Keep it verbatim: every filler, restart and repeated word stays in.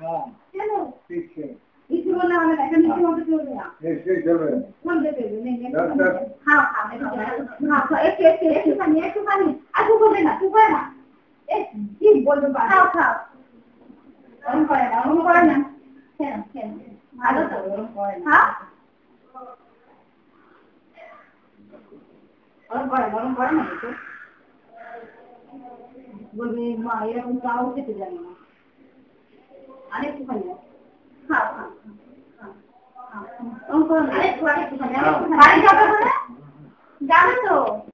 কেন ঠিক আছে কিছু বললে হবে না এখন কিছু মতো চলবে না নিশ্চয়ই চলবে কোন দেবে নেই হ্যাঁ হ্যাঁ হ্যাঁ একটু একটু একটু পানি একটু পানি আর তুই করবে না তুই করে না এ কি বলবো খাও খাও ওরম করে না ওরম করে না কেন কেন ভালো তো ওরম করে না হ্যাঁ ওরম করে ওরম করে না কিছু বলবে মা এরকম তাও খেতে জানি না আরেকটু খাই খাও খাও খাও খাও ওরম করে না আরেকটু আরেকটু খাই আরেকটু খাই জানো তো